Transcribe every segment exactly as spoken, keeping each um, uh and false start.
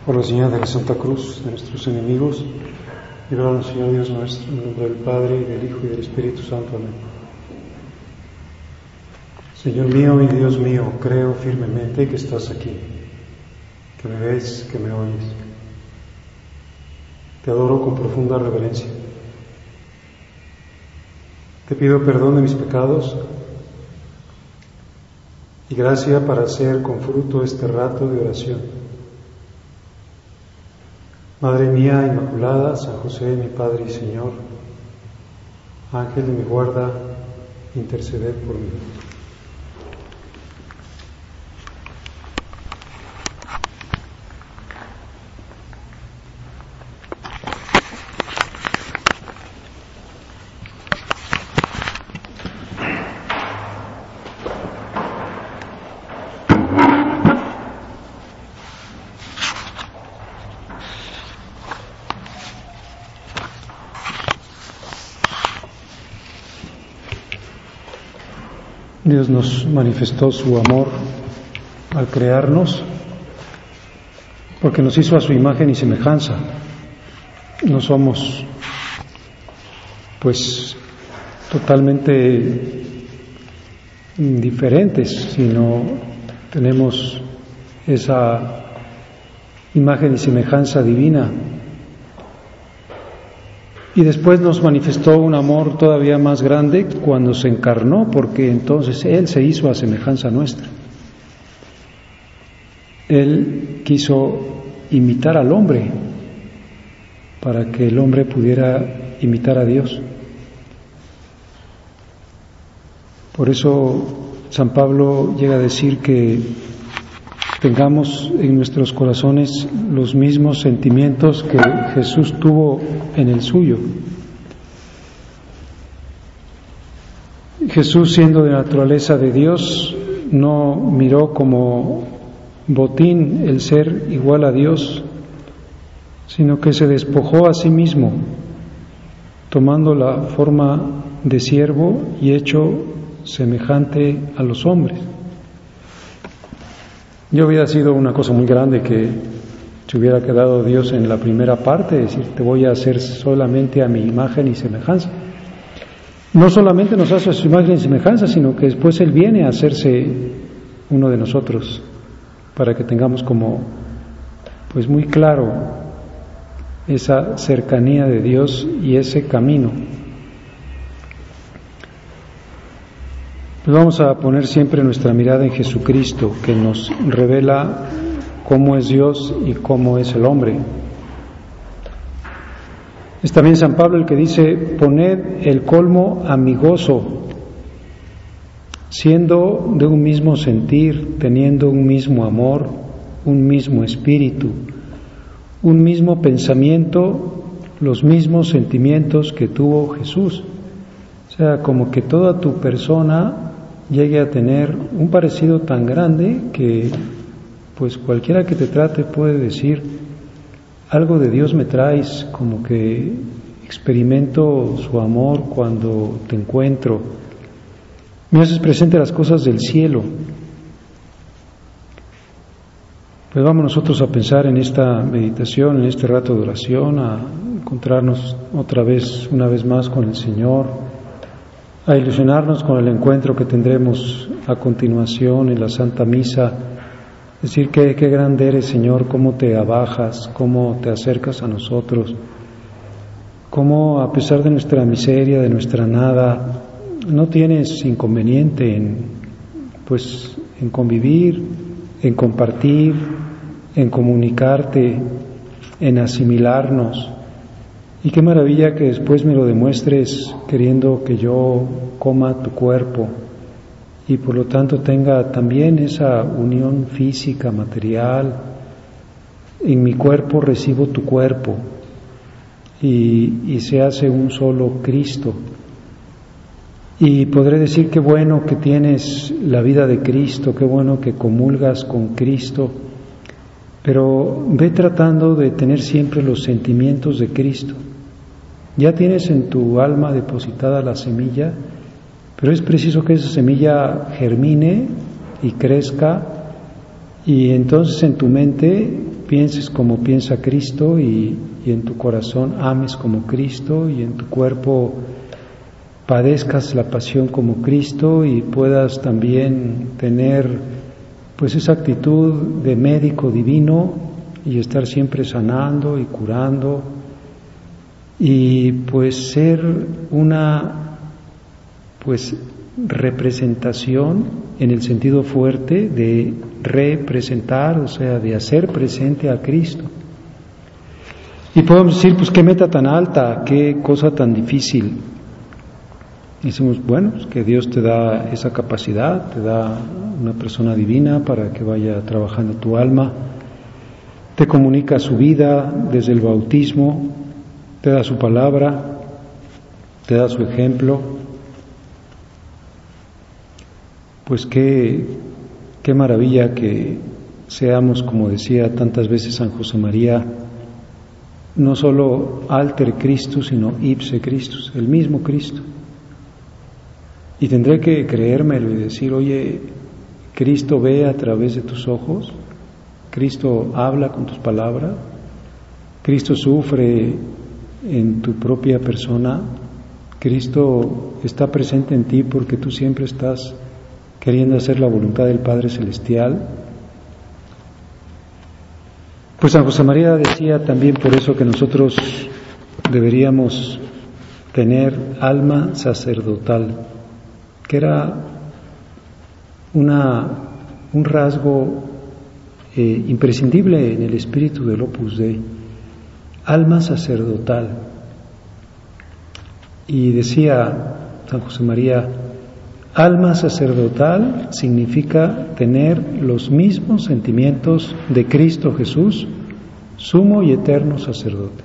Por la señal de la Santa Cruz de nuestros enemigos, líbranos, Señor Dios nuestro, en el nombre del Padre, y del Hijo, y del Espíritu Santo. Amén. Señor mío y Dios mío, creo firmemente que estás aquí, que me ves, que me oyes. Te adoro con profunda reverencia. Te pido perdón de mis pecados y gracia para hacer con fruto este rato de oración. Madre mía Inmaculada, San José, mi Padre y Señor, Ángel de mi guarda, interceded por mí. Dios nos manifestó su amor al crearnos, porque nos hizo a su imagen y semejanza. No somos, pues, totalmente diferentes, sino tenemos esa imagen y semejanza divina. Y después nos manifestó un amor todavía más grande cuando se encarnó, porque entonces Él se hizo a semejanza nuestra. Él quiso imitar al hombre para que el hombre pudiera imitar a Dios. Por eso San Pablo llega a decir que tengamos en nuestros corazones los mismos sentimientos que Jesús tuvo en el suyo. Jesús, siendo de naturaleza de Dios, no miró como botín el ser igual a Dios, sino que se despojó a sí mismo, tomando la forma de siervo y hecho semejante a los hombres. Yo hubiera sido una cosa muy grande que se hubiera quedado Dios en la primera parte, es decir, te voy a hacer solamente a mi imagen y semejanza. No solamente nos hace a su imagen y semejanza, sino que después Él viene a hacerse uno de nosotros, para que tengamos como, pues muy claro, esa cercanía de Dios y ese camino. Pues vamos a poner siempre nuestra mirada en Jesucristo, que nos revela cómo es Dios y cómo es el hombre. Es también San Pablo el que dice: poned el colmo a mi gozo, siendo de un mismo sentir, teniendo un mismo amor, un mismo espíritu, un mismo pensamiento, los mismos sentimientos que tuvo Jesús. O sea, como que toda tu persona llegue a tener un parecido tan grande que pues cualquiera que te trate puede decir: algo de Dios me traes, como que experimento su amor cuando te encuentro, me haces presente las cosas del cielo. Pues vamos nosotros a pensar en esta meditación, en este rato de oración, a encontrarnos otra vez, una vez más con el Señor, a ilusionarnos con el encuentro que tendremos a continuación en la Santa Misa. Decir que qué grande eres, Señor, cómo te abajas, cómo te acercas a nosotros, cómo a pesar de nuestra miseria, de nuestra nada, no tienes inconveniente en, pues, en convivir, en compartir, en comunicarte, en asimilarnos. Y qué maravilla que después me lo demuestres queriendo que yo coma tu cuerpo y por lo tanto tenga también esa unión física, material. En mi cuerpo recibo tu cuerpo y, y se hace un solo Cristo. Y podré decir qué bueno que tienes la vida de Cristo, qué bueno que comulgas con Cristo, pero ve tratando de tener siempre los sentimientos de Cristo. Ya tienes en tu alma depositada la semilla, pero es preciso que esa semilla germine y crezca, y entonces en tu mente pienses como piensa Cristo y, y en tu corazón ames como Cristo y en tu cuerpo padezcas la pasión como Cristo y puedas también tener pues esa actitud de médico divino y estar siempre sanando y curando y pues ser una pues representación en el sentido fuerte de representar, o sea, de hacer presente a Cristo. Y podemos decir, pues qué meta tan alta, qué cosa tan difícil. Y decimos, bueno, pues que Dios te da esa capacidad, te da una persona divina para que vaya trabajando tu alma, te comunica su vida desde el bautismo, te da su palabra, te da su ejemplo. Pues qué, qué maravilla que seamos, como decía tantas veces San José María, no solo alter Christus, sino ipse Christus, el mismo Cristo. Y tendré que creérmelo y decir, oye, Cristo ve a través de tus ojos, Cristo habla con tus palabras, Cristo sufre en tu propia persona, Cristo está presente en ti porque tú siempre estás queriendo hacer la voluntad del Padre Celestial. Pues San José María decía también por eso que nosotros deberíamos tener alma sacerdotal, que era una, un rasgo eh, imprescindible en el espíritu del Opus Dei, alma sacerdotal. Y decía San José María, alma sacerdotal significa tener los mismos sentimientos de Cristo Jesús, sumo y eterno sacerdote.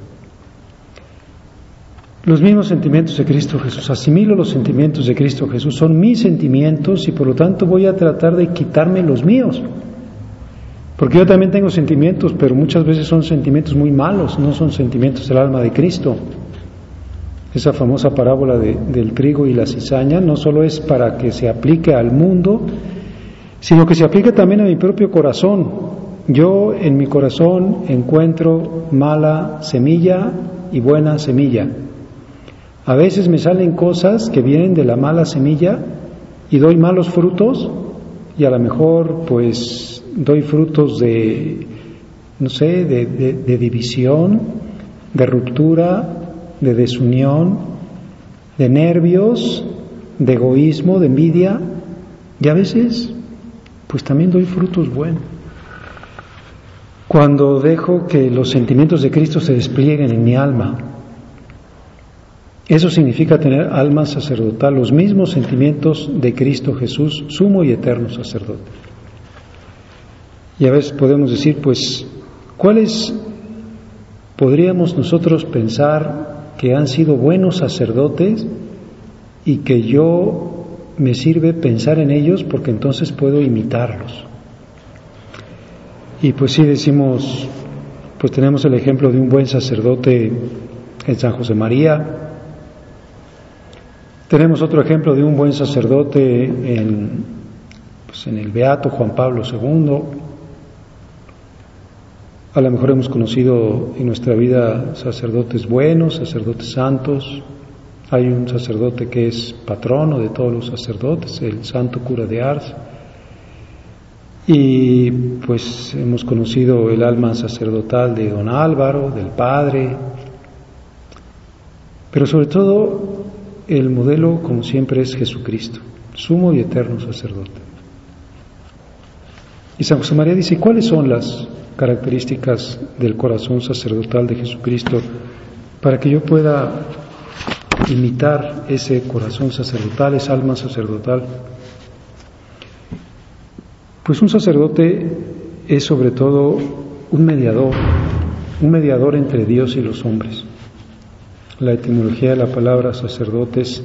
Los mismos sentimientos de Cristo Jesús, asimilo los sentimientos de Cristo Jesús, son mis sentimientos y por lo tanto voy a tratar de quitarme los míos. Porque yo también tengo sentimientos, pero muchas veces son sentimientos muy malos, no son sentimientos del alma de Cristo. Esa famosa parábola de, del trigo y la cizaña no solo es para que se aplique al mundo, sino que se aplique también a mi propio corazón. Yo en mi corazón encuentro mala semilla y buena semilla. A veces me salen cosas que vienen de la mala semilla y doy malos frutos y a lo mejor pues doy frutos de, no sé, de, de, de división, de ruptura, de desunión, de nervios, de egoísmo, de envidia, y a veces pues también doy frutos buenos. Cuando dejo que los sentimientos de Cristo se desplieguen en mi alma, eso significa tener alma sacerdotal, los mismos sentimientos de Cristo Jesús, sumo y eterno sacerdote. Y a veces podemos decir, pues, ¿cuáles podríamos nosotros pensar que han sido buenos sacerdotes y que yo me sirve pensar en ellos porque entonces puedo imitarlos? Y pues sí decimos, pues tenemos el ejemplo de un buen sacerdote en San José María, tenemos otro ejemplo de un buen sacerdote en, pues en el Beato Juan Pablo segundo, a lo mejor hemos conocido en nuestra vida sacerdotes buenos, sacerdotes santos. Hay un sacerdote que es patrono de todos los sacerdotes, el santo cura de Ars. Y pues hemos conocido el alma sacerdotal de don Álvaro, del Padre. Pero sobre todo el modelo, como siempre, es Jesucristo, sumo y eterno sacerdote. Y San José María dice, ¿cuáles son las características del corazón sacerdotal de Jesucristo para que yo pueda imitar ese corazón sacerdotal, esa alma sacerdotal? Pues un sacerdote es sobre todo un mediador, un mediador entre Dios y los hombres. La etimología de la palabra sacerdote es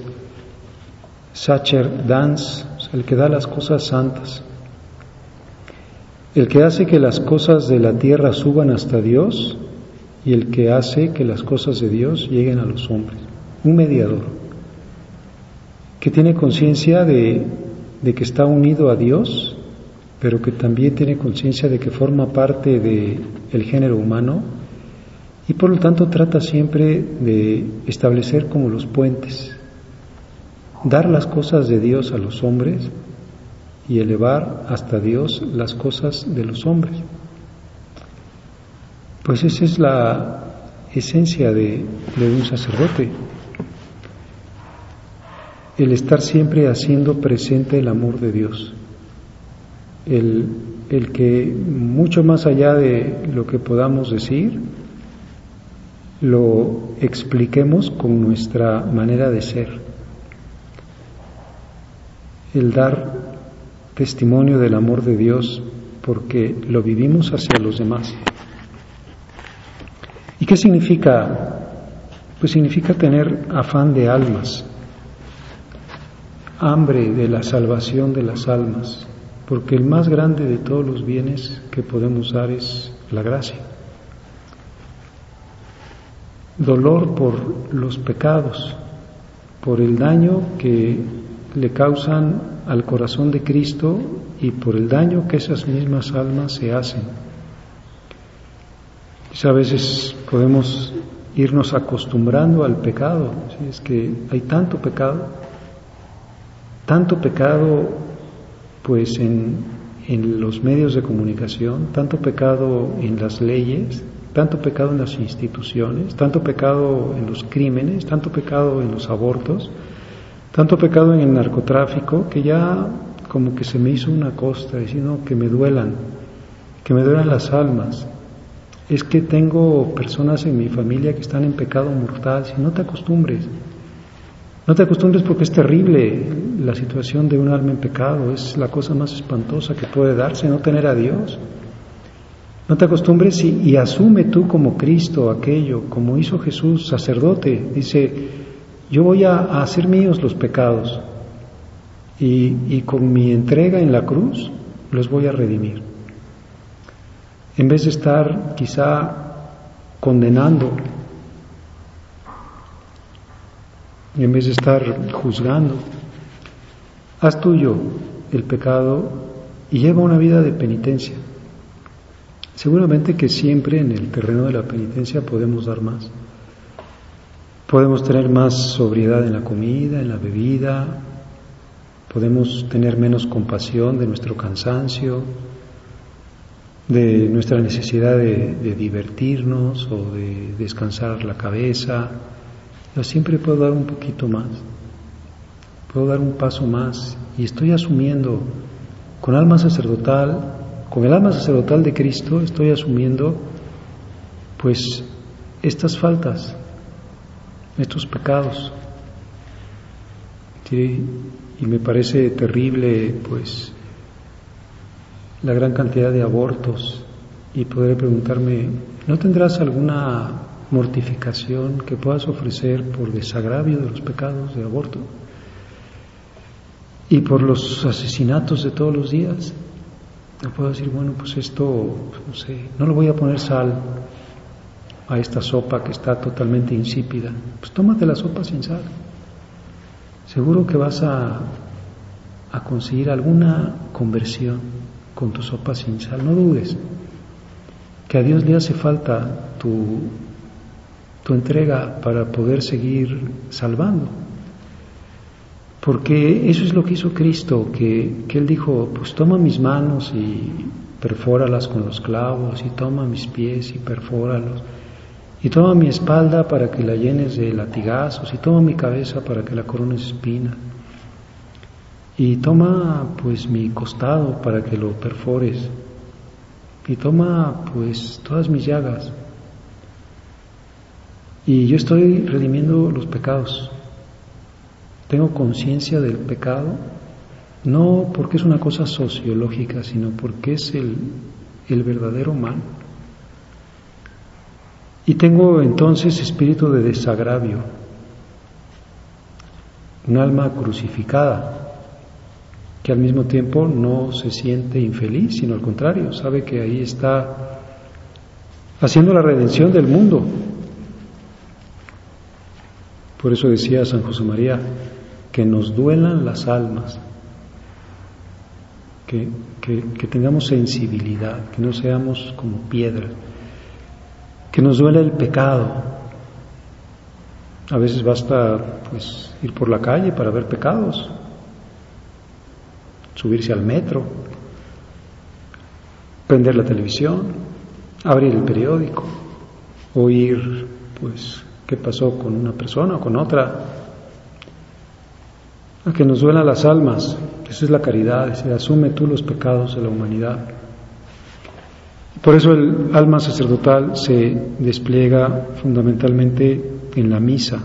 sacer dans, o sea, el que da las cosas santas, el que hace que las cosas de la tierra suban hasta Dios y el que hace que las cosas de Dios lleguen a los hombres. Un mediador que tiene conciencia de, de que está unido a Dios, pero que también tiene conciencia de que forma parte del género humano y por lo tanto trata siempre de establecer como los puentes, dar las cosas de Dios a los hombres y elevar hasta Dios las cosas de los hombres. Pues esa es la esencia de, de un sacerdote, el estar siempre haciendo presente el amor de Dios, el, el que mucho más allá de lo que podamos decir, lo expliquemos con nuestra manera de ser, el dar testimonio del amor de Dios porque lo vivimos hacia los demás. ¿Y qué significa? Pues significa tener afán de almas, hambre de la salvación de las almas, porque el más grande de todos los bienes que podemos dar es la gracia. Dolor por los pecados, por el daño que le causan al corazón de Cristo y por el daño que esas mismas almas se hacen. A veces podemos irnos acostumbrando al pecado, ¿sí? Es que hay tanto pecado, tanto pecado pues en, en los medios de comunicación, tanto pecado en las leyes, tanto pecado en las instituciones, tanto pecado en los crímenes, tanto pecado en los abortos, tanto pecado en el narcotráfico, que ya como que se me hizo una costra, decir, no, que me duelan, que me duelan las almas. Es que tengo personas en mi familia que están en pecado mortal. Si no te acostumbres, no te acostumbres porque es terrible la situación de un alma en pecado, es la cosa más espantosa que puede darse, no tener a Dios. No te acostumbres y, y asume tú como Cristo aquello, como hizo Jesús, sacerdote. Dice, yo voy a, a hacer míos los pecados y, y con mi entrega en la cruz los voy a redimir. En vez de estar quizá condenando, en vez de estar juzgando, haz tuyo el pecado y lleva una vida de penitencia. Seguramente que siempre en el terreno de la penitencia podemos dar más. Podemos tener más sobriedad en la comida, en la bebida, podemos tener menos compasión de nuestro cansancio, de nuestra necesidad de, de divertirnos o de descansar la cabeza. Yo siempre puedo dar un poquito más, puedo dar un paso más y estoy asumiendo con alma sacerdotal, con el alma sacerdotal de Cristo, estoy asumiendo pues estas faltas, estos pecados. ¿Sí? Y me parece terrible pues la gran cantidad de abortos y poder preguntarme, ¿no tendrás alguna mortificación que puedas ofrecer por desagravio de los pecados de aborto y por los asesinatos de todos los días? No puedo decir, bueno, pues esto, no sé, no le voy a poner sal a esta sopa que está totalmente insípida. Pues tómate la sopa sin sal. Seguro que vas a, a conseguir alguna conversión con tu sopa sin sal. No dudes que a Dios le hace falta tu, tu entrega para poder seguir salvando. Porque eso es lo que hizo Cristo, que, que Él dijo, pues toma mis manos y perfóralas con los clavos, y toma mis pies y perfóralos, y toma mi espalda para que la llenes de latigazos, y toma mi cabeza para que la corones de espinas, y toma pues mi costado para que lo perfores, y toma pues todas mis llagas, y yo estoy redimiendo los pecados. Tengo conciencia del pecado, no porque es una cosa sociológica, sino porque es el, el verdadero mal. Y tengo entonces espíritu de desagravio, un alma crucificada, que al mismo tiempo no se siente infeliz, sino al contrario, sabe que ahí está haciendo la redención del mundo. Por eso decía San José María, que nos duelan las almas, que, que, que tengamos sensibilidad, que no seamos como piedra, que nos duele el pecado. A veces basta pues ir por la calle para ver pecados, subirse al metro, prender la televisión, abrir el periódico, oír pues qué pasó con una persona o con otra, a que nos duelan las almas. Esa es la caridad, es decir, asume tú los pecados de la humanidad. Por eso el alma sacerdotal se despliega fundamentalmente en la misa.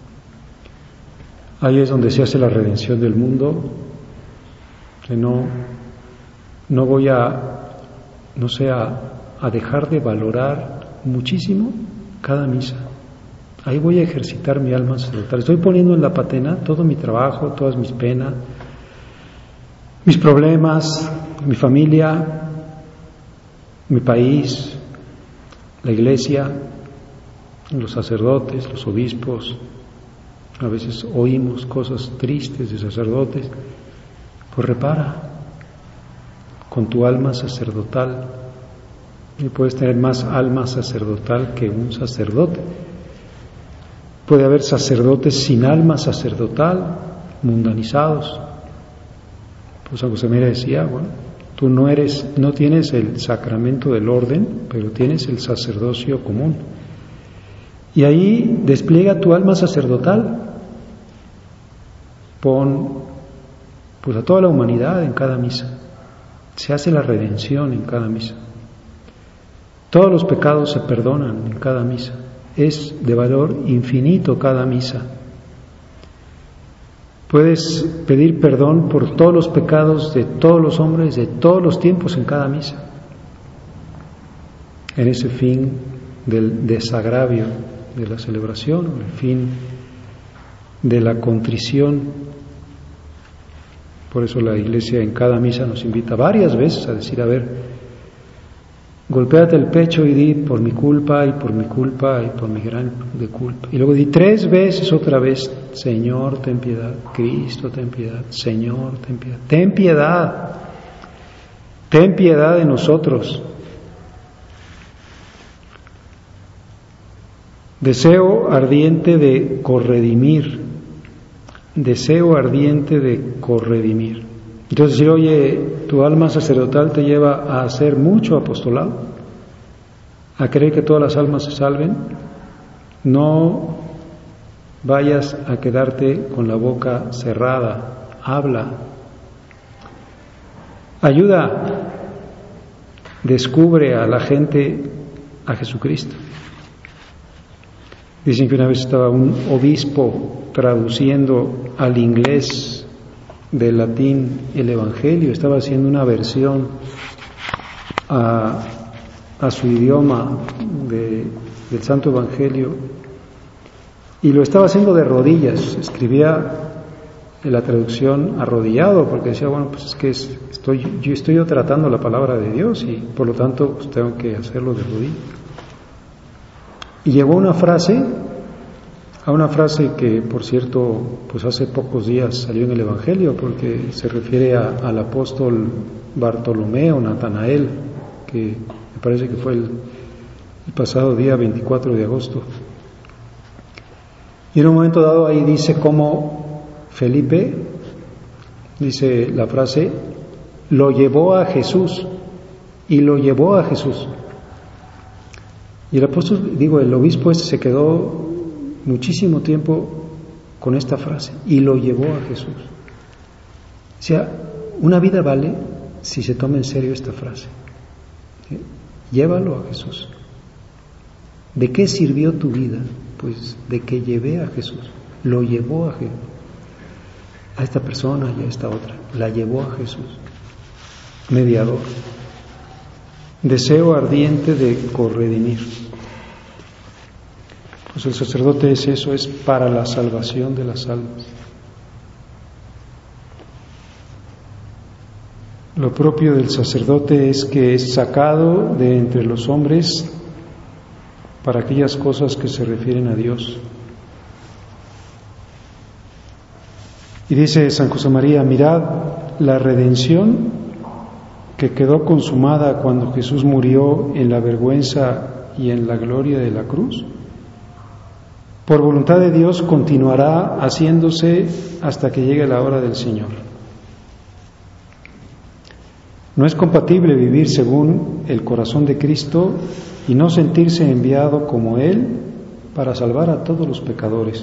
Ahí es donde se hace la redención del mundo. Que no, no voy a, no sé, a, a dejar de valorar muchísimo cada misa. Ahí voy a ejercitar mi alma sacerdotal. Estoy poniendo en la patena todo mi trabajo, todas mis penas, mis problemas, mi familia, mi país, la iglesia, los sacerdotes, los obispos. A veces oímos cosas tristes de sacerdotes. Pues repara con tu alma sacerdotal. Y puedes tener más alma sacerdotal que un sacerdote. Puede haber sacerdotes sin alma sacerdotal, mundanizados. Pues San José María decía, bueno, tú no eres, no tienes el sacramento del orden, pero tienes el sacerdocio común. Y ahí despliega tu alma sacerdotal. Pon pues a toda la humanidad en cada misa. Se hace la redención en cada misa. Todos los pecados se perdonan en cada misa. Es de valor infinito cada misa. Puedes pedir perdón por todos los pecados de todos los hombres de todos los tiempos en cada misa. En ese fin del desagravio de la celebración, el fin de la contrición. Por eso la Iglesia en cada misa nos invita varias veces a decir, a ver, golpéate el pecho y di por mi culpa y por mi culpa y por mi gran de culpa. Y luego di tres veces otra vez, Señor, ten piedad, Cristo, ten piedad, Señor, ten piedad, ten piedad, ten piedad de nosotros. Deseo ardiente de corredimir, deseo ardiente de corredimir. Entonces, si oye, tu alma sacerdotal te lleva a hacer mucho apostolado, a querer que todas las almas se salven, no vayas a quedarte con la boca cerrada, habla, ayuda, descubre a la gente a Jesucristo. Dicen que una vez estaba un obispo traduciendo al inglés del latín el Evangelio, estaba haciendo una versión a, a su idioma de, del Santo Evangelio, y lo estaba haciendo de rodillas. Escribía en la traducción arrodillado, porque decía, bueno, pues es que es, estoy, yo estoy yo tratando la palabra de Dios y por lo tanto pues tengo que hacerlo de rodillas. Y llegó una frase, a una frase que, por cierto, pues hace pocos días salió en el Evangelio, porque se refiere a, al apóstol Bartolomeo, Natanael, que me parece que fue el, el pasado día veinticuatro de agosto. Y en un momento dado ahí dice cómo Felipe, dice la frase, lo llevó a Jesús, y lo llevó a Jesús. Y el apóstol, digo, el obispo este se quedó muchísimo tiempo con esta frase, y lo llevó a Jesús. O sea, una vida vale si se toma en serio esta frase. ¿Sí? Llévalo a Jesús. ¿De qué sirvió tu vida? Pues de que llevé a Jesús. Lo llevó a Jesús. A esta persona y a esta otra. La llevó a Jesús. Mediador. Deseo ardiente de corredimir. Pues el sacerdote es eso, es para la salvación de las almas. Lo propio del sacerdote es que es sacado de entre los hombres para aquellas cosas que se refieren a Dios. Y dice San José María, mirad la redención que quedó consumada cuando Jesús murió en la vergüenza y en la gloria de la cruz, por voluntad de Dios continuará haciéndose hasta que llegue la hora del Señor. No es compatible vivir según el corazón de Cristo y no sentirse enviado como Él para salvar a todos los pecadores.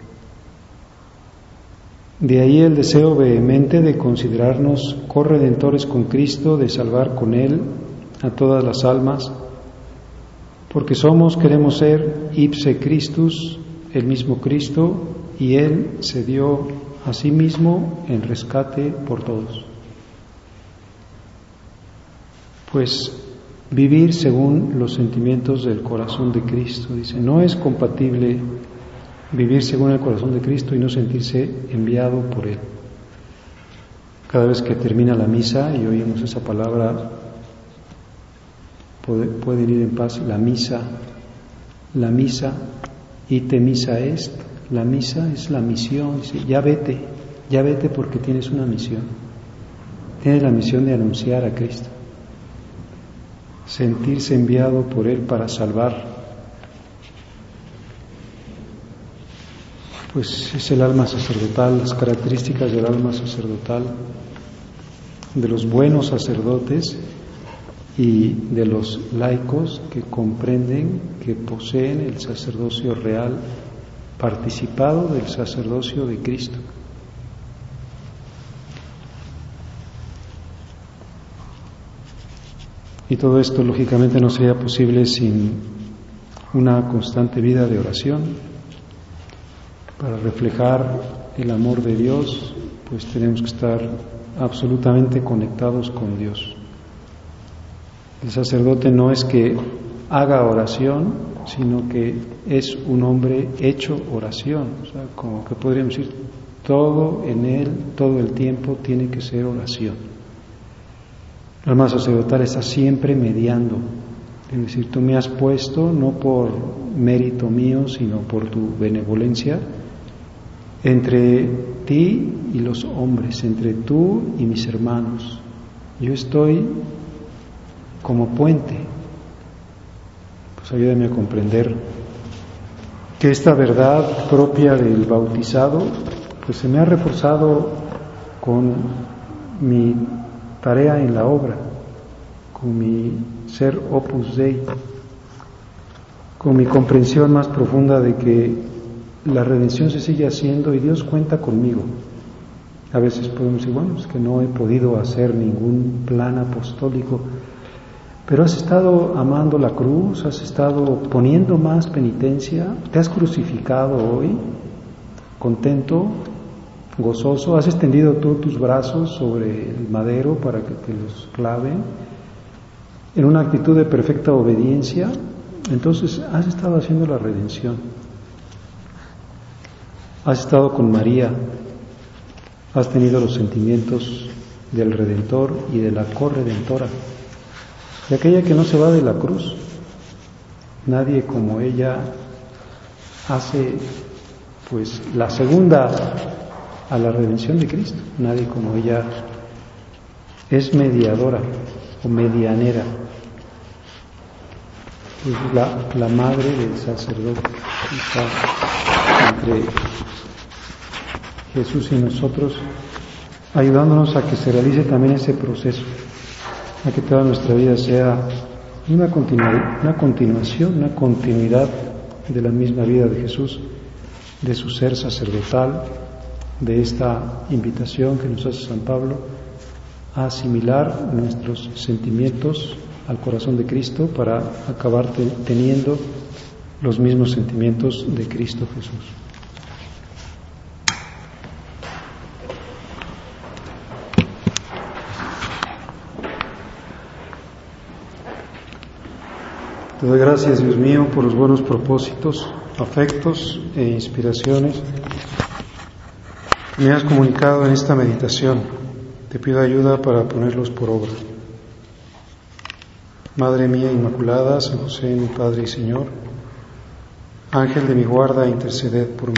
De ahí el deseo vehemente de considerarnos corredentores con Cristo, de salvar con Él a todas las almas, porque somos, queremos ser ipse Christus, el mismo Cristo, y Él se dio a sí mismo en rescate por todos. Pues vivir según los sentimientos del corazón de Cristo, dice, no es compatible vivir según el corazón de Cristo y no sentirse enviado por Él. Cada vez que termina la misa y oímos esa palabra, pueden ir en paz, la misa, la misa, ite misa est, la misa es la misión, dice, ya vete, ya vete porque tienes una misión, tienes la misión de anunciar a Cristo, sentirse enviado por Él para salvar. Pues es el alma sacerdotal, las características del alma sacerdotal, de los buenos sacerdotes y de los laicos que comprenden que poseen el sacerdocio real, participado del sacerdocio de Cristo. Y todo esto lógicamente no sería posible sin una constante vida de oración. Para reflejar el amor de Dios, pues tenemos que estar absolutamente conectados con Dios. El sacerdote no es que haga oración, sino que es un hombre hecho oración. O sea, como que podríamos decir, todo en él, todo el tiempo tiene que ser oración. El alma sacerdotal está siempre mediando. Es decir, tú me has puesto, no por mérito mío, sino por tu benevolencia, entre ti y los hombres, entre tú y mis hermanos. Yo estoy como puente. Pues ayúdame a comprender que esta verdad propia del bautizado, pues se me ha reforzado con mi tarea en la obra, con mi ser opus dei, con mi comprensión más profunda de que la redención se sigue haciendo y Dios cuenta conmigo. A veces podemos decir, bueno, es que no he podido hacer ningún plan apostólico, pero has estado amando la cruz, has estado poniendo más penitencia, te has crucificado hoy, contento, gozoso, has extendido tú tus brazos sobre el madero para que te los claven, en una actitud de perfecta obediencia. Entonces has estado haciendo la redención. Has estado con María, has tenido los sentimientos del Redentor y de la corredentora, de aquella que no se va de la cruz. Nadie como ella hace pues la segunda a la redención de Cristo. Nadie como ella es mediadora o medianera. Es la, la madre del sacerdote, está entre Jesús y nosotros, ayudándonos a que se realice también ese proceso, a que toda nuestra vida sea una, continu- una continuación, una continuidad de la misma vida de Jesús, de su ser sacerdotal, de esta invitación que nos hace San Pablo a asimilar nuestros sentimientos al corazón de Cristo para acabar te- teniendo los mismos sentimientos de Cristo Jesús. Te doy gracias, Dios mío, por los buenos propósitos, afectos e inspiraciones que me has comunicado en esta meditación. Te pido ayuda para ponerlos por obra. Madre mía Inmaculada, San José, mi Padre y Señor, Ángel de mi guarda, interceded por mí.